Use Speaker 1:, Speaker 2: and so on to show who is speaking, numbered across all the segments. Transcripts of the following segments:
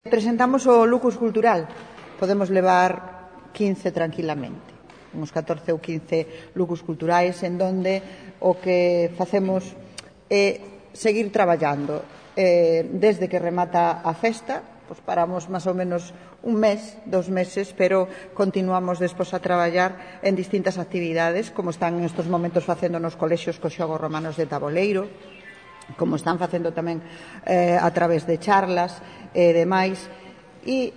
Speaker 1: Presentamos o Lucus Cultural. Podemos levar 15 tranquilamente, uns 14 ou 15 Lucus Culturais, en donde o que facemos é seguir traballando. Desde que remata a festa, pois paramos máis ou menos un mes, 2 meses, pero continuamos despois a traballar en distintas actividades, como están nestes momentos facendo nos colexios cos xogos romanos de taboleiro, como están facendo tamén a través de charlas e demais. E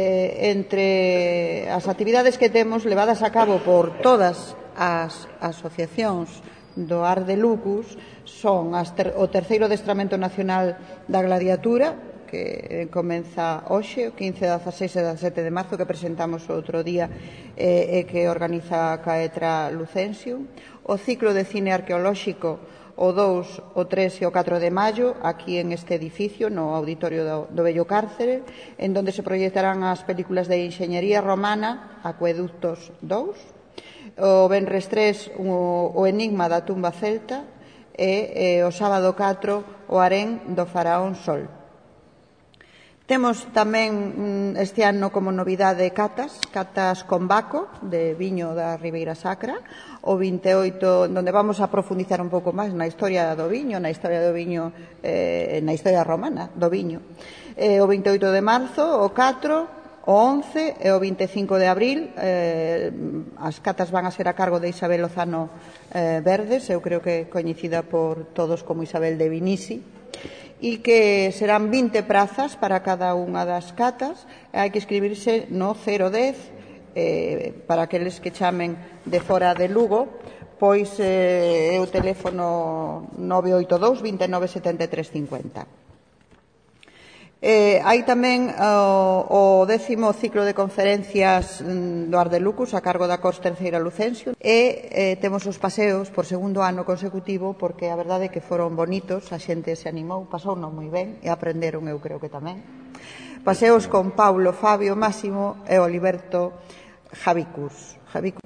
Speaker 1: entre as actividades que temos levadas a cabo por todas as asociacións do Ar de Lucus son o terceiro adestramento nacional da gladiatura, que comeza hoxe, o 15, 16 e 17 de marzo, que presentamos outro día e que organiza Caetra Lucensium, o ciclo de cine arqueolóxico o 2, o 3 e o 4 de maio, aquí en este edificio, no auditorio do Vello Cárcere, en donde se proyectarán as películas de Enxeñería Romana, Acueductos 2, o Venres 3, o Enigma da tumba celta, e o sábado 4, o Harén do faraón Sol. Temos tamén este ano como novidade catas con Baco, de viño da Ribeira Sacra, o 28, onde vamos a profundizar un pouco máis na historia do viño, na historia romana do viño. O 28 de marzo, o 4, o 11 e o 25 de abril. As catas van a ser a cargo de Isabel Lozano Verdes, eu creo que é coñecida por todos como Isabel de Vinisi, e que serán 20 prazas para cada unha das catas. Hai que inscribirse no 010, para aqueles que chamen de fora de Lugo, pois é o teléfono 982 29 73 50. Hai tamén o 10º ciclo de conferencias do Ar de Lucus a cargo da Cors Terceira Lucensium, e temos os paseos por segundo ano consecutivo, porque a verdade é que foron bonitos, a xente se animou, pasouno moi ben e aprenderon, eu creo que tamén. Paseos con Paulo, Fabio, Máximo e Oliberto Javicus.